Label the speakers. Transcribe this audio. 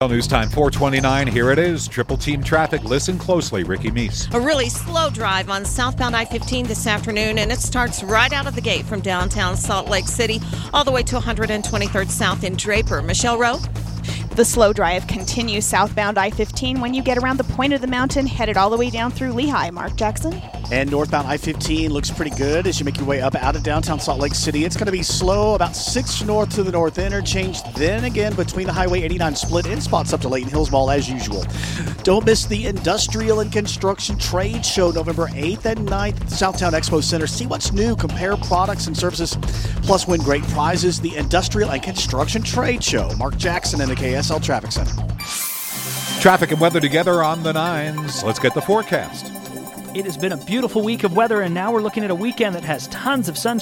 Speaker 1: News time 4:29. Here it is. Triple team traffic. Listen closely. Ricky Meese.
Speaker 2: A really slow drive on southbound I-15 this afternoon, and it starts right out of the gate from downtown Salt Lake City all the way to 123rd South in Draper. Michelle Rowe?
Speaker 3: The slow drive continues southbound I-15 when you get around the point of the mountain, headed all the way down through Lehigh. Mark Jackson?
Speaker 4: And northbound I-15 looks pretty good as you make your way up out of downtown Salt Lake City. It's going to be slow about 6 north to the north interchange. Then again between the Highway 89 split in spots up to Layton Hills Mall as usual. Don't miss the Industrial and Construction Trade Show November 8th and 9th at the Southtown Expo Center. See what's new, compare products and services, plus win great prizes. The Industrial and Construction Trade Show. Mark Jackson in the KSL Traffic Center.
Speaker 1: Traffic and weather together on the 9s. Let's get the forecast.
Speaker 5: It has been a beautiful week of weather, and now we're looking at a weekend that has tons of sunshine.